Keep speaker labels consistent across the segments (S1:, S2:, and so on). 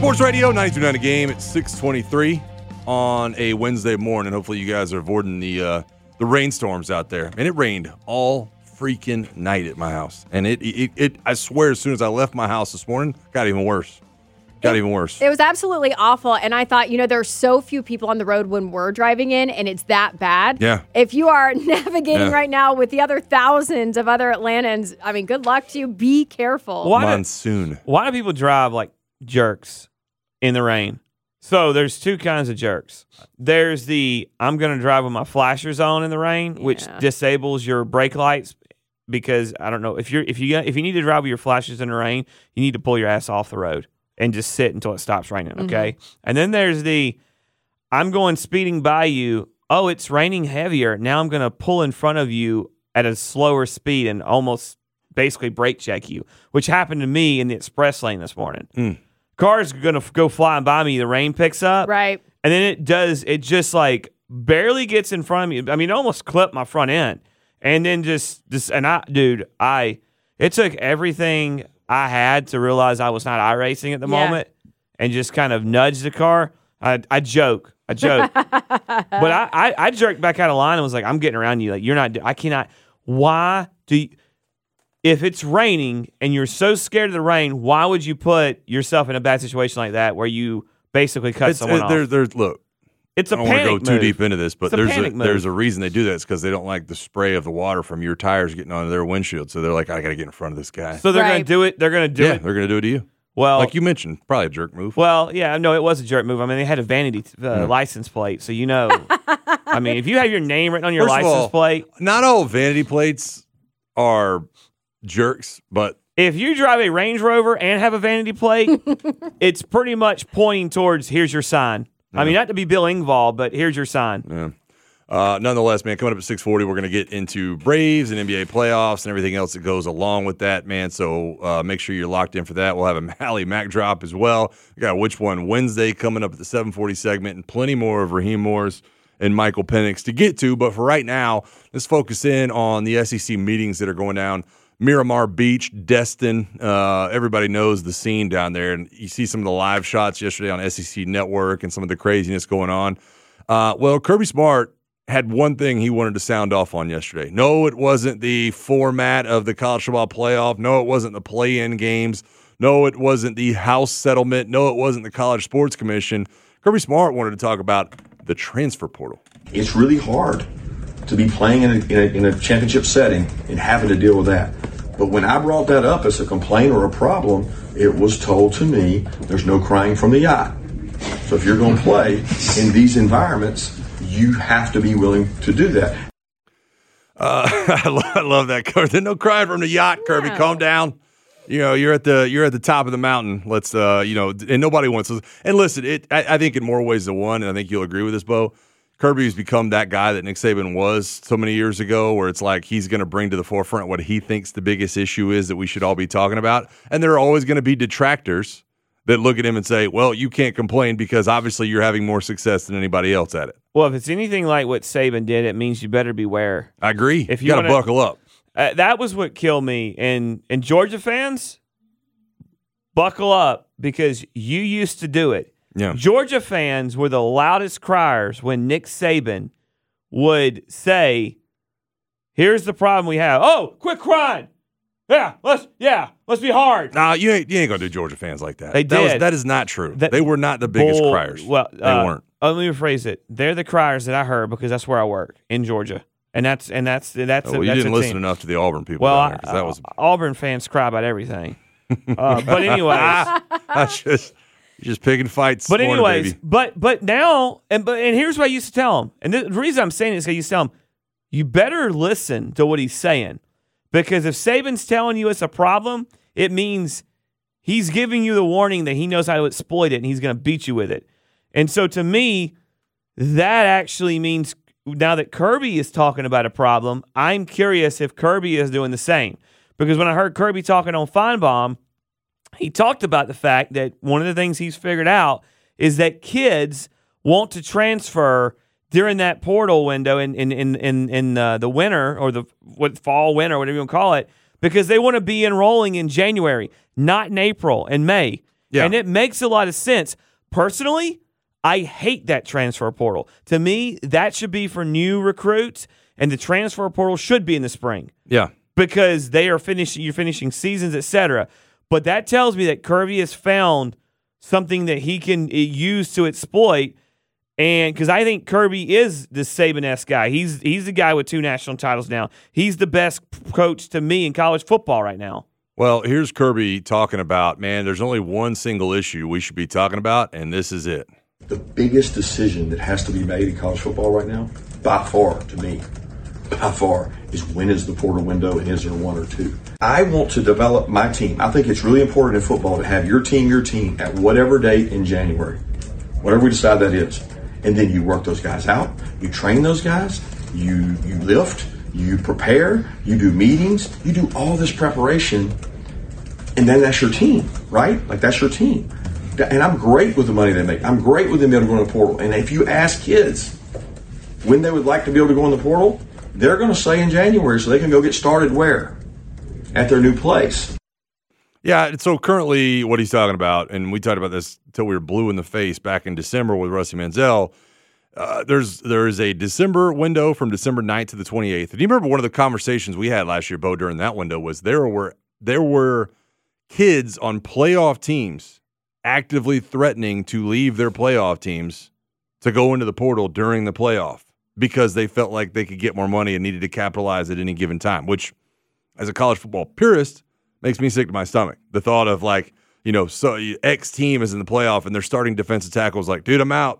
S1: Sports Radio 92.9 The Game. It's 6:23 on a Wednesday morning. Hopefully you guys are avoiding the rainstorms out there. And it rained all freaking night at my house. And it I swear, as soon as I left my house this morning, got even worse. It
S2: was absolutely awful. And I thought, there's so few people on the road when we're driving in, and it's that bad.
S1: Yeah.
S2: If you are navigating right now with the other thousands of other Atlantans, good luck to you. Be careful.
S1: Monsoon.
S3: Why do people drive like jerks in the rain? So there's two kinds of jerks. There's the I'm going to drive with my flashers on in the rain, which disables your brake lights, because I don't know if you need to drive with your flashers in the rain, you need to pull your ass off the road and just sit until it stops raining, okay? Mm-hmm. And then there's the I'm going speeding by you. Oh, it's raining heavier. Now I'm going to pull in front of you at a slower speed and almost basically brake check you, which happened to me in the express lane this morning. Car's going to go flying by me. The rain picks up.
S2: Right.
S3: And then it just like barely gets in front of me. It almost clipped my front end. And then it took everything I had to realize I was not iRacing at the moment and just kind of nudged the car. I joke. But I jerked back out of line and was like, I'm getting around you. Like, you're not, I cannot. Why do you, if it's raining and you're so scared of the rain, why would you put yourself in a bad situation like that where you basically cut someone off?
S1: Look,
S3: it's a panic
S1: I don't want to go too deep into this, but
S3: there's
S1: a reason they do that. It's because they don't like the spray of the water from your tires getting onto their windshield. So they're like, I got to get in front of this guy.
S3: So they're going to do it. They're going to do it.
S1: They're going to do it to you.
S3: Well,
S1: like you mentioned, probably a jerk move.
S3: Well, yeah, no, it was a jerk move. They had a vanity license plate, so if you have your name written on your license plate,
S1: not all vanity plates are jerks, but
S3: if you drive a Range Rover and have a vanity plate, it's pretty much pointing towards here's your sign. Yeah. Not to be Bill Engvall, but here's your sign.
S1: Yeah. Nonetheless, man, coming up at 6:40, we're going to get into Braves and NBA playoffs and everything else that goes along with that, man. So make sure you're locked in for that. We'll have a Mally Mac drop as well. We got Which One Wednesday coming up at the 7:40 segment, and plenty more of Raheem Morris and Michael Penix to get to. But for right now, let's focus in on the SEC meetings that are going down. Miramar Beach, Destin, everybody knows the scene down there. And you see some of the live shots yesterday on SEC Network and some of the craziness going on. Well, Kirby Smart had one thing he wanted to sound off on yesterday. No, it wasn't the format of the college football playoff. No, it wasn't the play-in games. No, it wasn't the House settlement. No, it wasn't the College Sports Commission. Kirby Smart wanted to talk about the transfer portal.
S4: It's really hard to be playing in a championship setting and having to deal with that. But when I brought that up as a complaint or a problem, it was told to me, there's no crying from the yacht. So if you're going to play in these environments, you have to be willing to do that.
S1: I love that, Kirby. There's no crying from the yacht, Kirby. Yeah. Calm down. You're at the top of the mountain. Let's and nobody wants to. And listen, I think in more ways than one, and I think you'll agree with this, Bo. Kirby's become that guy that Nick Saban was so many years ago, where it's like he's going to bring to the forefront what he thinks the biggest issue is that we should all be talking about. And there are always going to be detractors that look at him and say, well, you can't complain because obviously you're having more success than anybody else at it.
S3: Well, if it's anything like what Saban did, it means you better beware.
S1: I agree. If you got to buckle up.
S3: That was what killed me. And Georgia fans, buckle up because you used to do it.
S1: Yeah.
S3: Georgia fans were the loudest criers when Nick Saban would say, here's the problem we have. Oh, quit crying. Let's be hard.
S1: No, you ain't gonna do Georgia fans like that.
S3: They did.
S1: That is not true. They were not the biggest criers.
S3: Well,
S1: they weren't.
S3: Let me rephrase it. They're the criers that I heard because that's where I work in Georgia, and that's.
S1: Well, you didn't listen enough to the Auburn people.
S3: Well,
S1: there, that was
S3: Auburn fans cry about everything. But anyways,
S1: you're just picking fights.
S3: But anyways,
S1: baby.
S3: but now and here's what I used to tell him, and the reason I'm saying this is I used to tell him, you better listen to what he's saying. Because if Saban's telling you it's a problem, it means he's giving you the warning that he knows how to exploit it and he's going to beat you with it. And so to me, that actually means now that Kirby is talking about a problem, I'm curious if Kirby is doing the same. Because when I heard Kirby talking on Feinbaum, he talked about the fact that one of the things he's figured out is that kids want to transfer during that portal window in the winter or the fall, winter, whatever you want to call it, because they want to be enrolling in January, not in April and May.
S1: Yeah.
S3: And it makes a lot of sense. Personally, I hate that transfer portal. To me, that should be for new recruits, and the transfer portal should be in the spring.
S1: Yeah.
S3: Because you're finishing seasons, etc. But that tells me that Kirby has found something that he can use to exploit. And because I think Kirby is the Saban-esque guy. He's the guy with 2 national titles now. He's the best coach to me in college football right now.
S1: Well, here's Kirby talking about, man, there's only one single issue we should be talking about, and this is it.
S4: The biggest decision that has to be made in college football right now, by far, to me, by far, is when is the portal window and is there 1 or 2? I want to develop my team. I think it's really important in football to have your team at whatever date in January, whatever we decide that is. And then you work those guys out, you train those guys, you lift, you prepare, you do meetings, you do all this preparation, and then that's your team, right? Like, that's your team. And I'm great with the money they make. I'm great with them being able to go in the portal. And if you ask kids when they would like to be able to go in the portal, they're going to say in January so they can go get started where? At their new place.
S1: Yeah, so currently what he's talking about, and we talked about this until we were blue in the face back in December with Rusty Manziel, there is a December window from December 9th to the 28th. And you remember one of the conversations we had last year, Bo, during that window was there were kids on playoff teams actively threatening to leave their playoff teams to go into the portal during the playoff because they felt like they could get more money and needed to capitalize at any given time, which, as a college football purist, makes me sick to my stomach. The thought of, like, you know, so X team is in the playoff and they're starting defensive tackles like, dude, I'm out.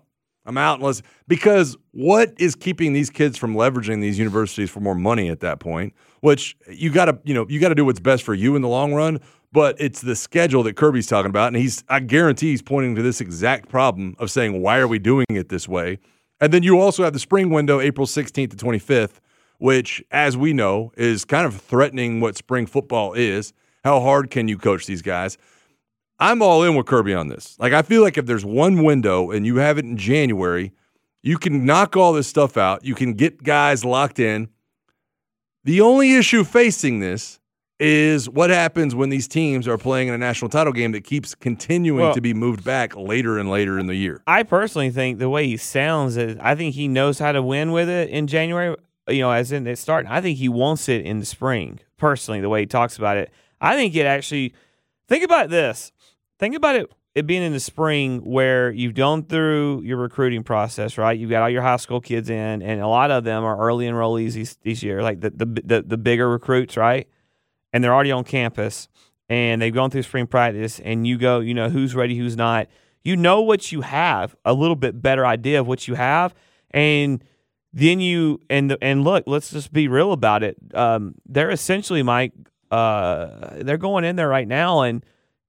S1: Because what is keeping these kids from leveraging these universities for more money at that point? Which you got to do what's best for you in the long run. But it's the schedule that Kirby's talking about, and I guarantee he's pointing to this exact problem of saying, why are we doing it this way? And then you also have the spring window, April 16th to 25th, which, as we know, is kind of threatening what spring football is. How hard can you coach these guys? I'm all in with Kirby on this. Like, I feel like if there's one window and you have it in January, you can knock all this stuff out. You can get guys locked in. The only issue facing this is what happens when these teams are playing in a national title game that keeps continuing to be moved back later and later in the year.
S3: I personally think the way he sounds is I think he knows how to win with it in January, as in it starting. I think he wants it in the spring, personally, the way he talks about it. I think it actually – think about this. Think about it being in the spring where you've gone through your recruiting process, right? You've got all your high school kids in, and a lot of them are early enrollees this year, like the bigger recruits, right? And they're already on campus, and they've gone through spring practice, and you go, who's ready, who's not. You know what you have, a little bit better idea of what you have, and then and look, let's just be real about it. They're essentially, Mike, they're going in there right now, and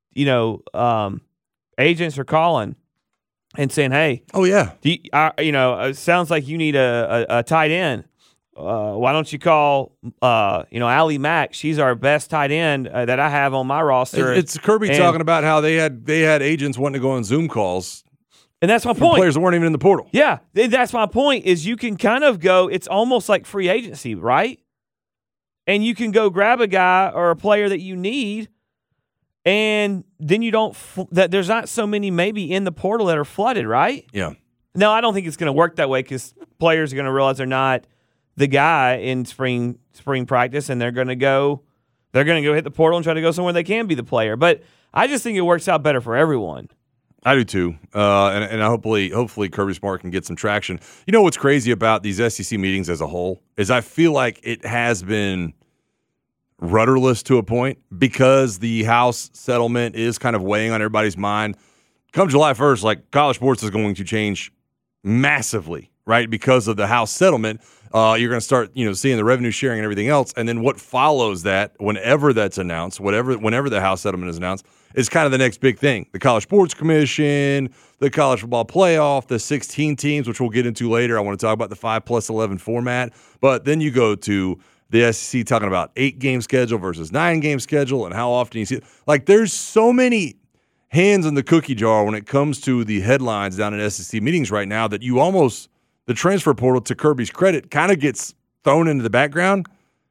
S3: agents are calling and saying, "Hey,
S1: oh yeah,
S3: it sounds like you need a tight end. Why don't you call, Allie Mack? She's our best tight end that I have on my roster."
S1: It's Kirby talking about how they had agents wanting to go on Zoom calls,
S3: and that's my point.
S1: Players that weren't even in the portal.
S3: Yeah, that's my point. Is you can kind of go. It's almost like free agency, right? And you can go grab a guy or a player that you need. And then you don't that there's not so many maybe in the portal that are flooded, right?
S1: Yeah.
S3: No, I don't think it's going to work that way because players are going to realize they're not the guy in spring practice, and they're going to go hit the portal and try to go somewhere they can be the player. But I just think it works out better for everyone.
S1: I do too, and hopefully Kirby Smart can get some traction. You know what's crazy about these SEC meetings as a whole is I feel like it has been rudderless to a point because the House settlement is kind of weighing on everybody's mind. Come July 1st, like, college sports is going to change massively, right? Because of the House settlement, you're going to start, seeing the revenue sharing and everything else. And then what follows that, whenever that's announced, whenever the House settlement is announced, is kind of the next big thing. The College Sports Commission, the College Football Playoff, the 16 teams, which we'll get into later. I want to talk about the 5+11 format. But then you go to the SEC talking about 8-game schedule versus 9-game schedule and how often you see it. Like, there's so many hands in the cookie jar when it comes to the headlines down at SEC meetings right now that you almost, the transfer portal, to Kirby's credit, kind of gets thrown into the background.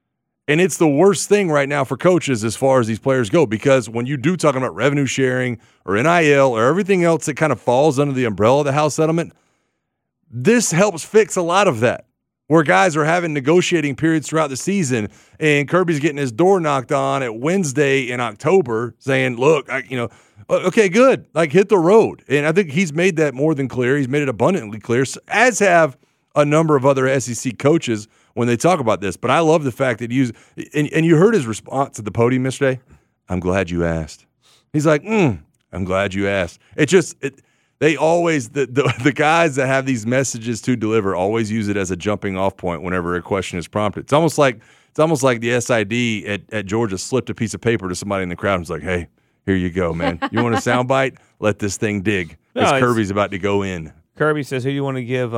S1: And it's the worst thing right now for coaches as far as these players go, because when you do talking about revenue sharing or NIL or everything else that kind of falls under the umbrella of the House settlement, this helps fix a lot of that, where guys are having negotiating periods throughout the season, and Kirby's getting his door knocked on at Wednesday in October saying, look, okay, good, like hit the road. And I think he's made that more than clear. He's made it abundantly clear, as have a number of other SEC coaches when they talk about this. But I love the fact that and you heard his response at the podium yesterday. I'm glad you asked. He's like, I'm glad you asked. They always, the guys that have these messages to deliver always use it as a jumping off point whenever a question is prompted. It's almost like the SID at Georgia slipped a piece of paper to somebody in the crowd and was like, hey, here you go, man. You want a soundbite? Let this thing dig. Because Kirby's about to go in.
S3: Kirby says, who do you want to give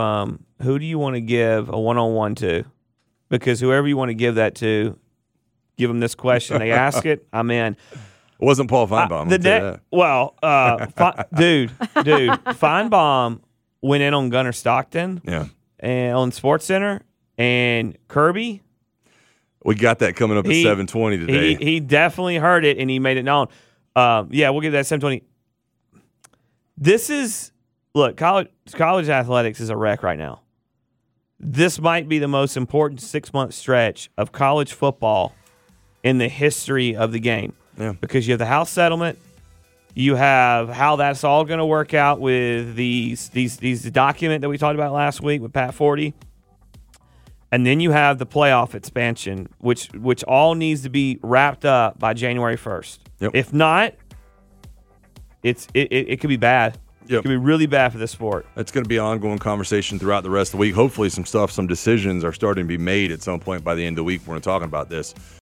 S3: a one-on-one to? Because whoever you want to give that to, give them this question. They ask it, I'm in.
S1: It wasn't Paul Feinbaum.
S3: Dude, Feinbaum went in on Gunnar Stockton, and on SportsCenter, and Kirby.
S1: We got that coming up at 7:20 today.
S3: He definitely heard it, and he made it known. We'll give that 7:20. College athletics is a wreck right now. This might be the most important 6-month stretch of college football in the history of the game.
S1: Yeah.
S3: Because you have the House settlement, you have how that's all going to work out with these document that we talked about last week with Pat Forty, and then you have the playoff expansion, which all needs to be wrapped up by January 1st.
S1: Yep.
S3: If not, it could be bad.
S1: Yep.
S3: It could be really bad for this sport.
S1: It's going to be an ongoing conversation throughout the rest of the week. Hopefully some decisions are starting to be made at some point by the end of the week when we're talking about this.